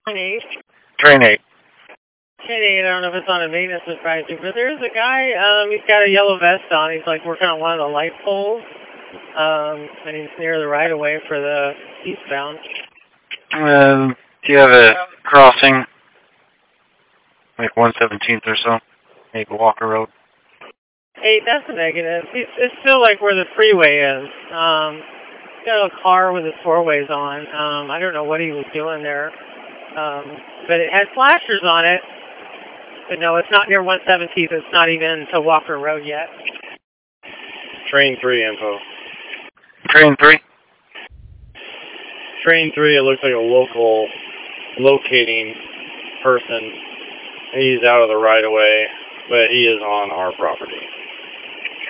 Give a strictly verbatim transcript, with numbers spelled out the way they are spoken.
eight. Train eight. Train eight, I don't know if it's on a maintenance advisory, but there's a guy, um, he's got a yellow vest on. He's like working on one of the light poles. Um, and he's near the right of way for the eastbound. Um, do you have a crossing? Like one seventeenth or so? Maybe Walker Road. Eight, that's a negative. It's, it's still like where the freeway is. Um, he's got a car with his four ways on. Um, I don't know what he was doing there. Um, but it has flashers on it. But no, it's not near one seventeenth. It's not even to Walker Road yet. Train three info. Train three? Train three, it looks like a local locating person. He's out of the right of way, but he is on our property.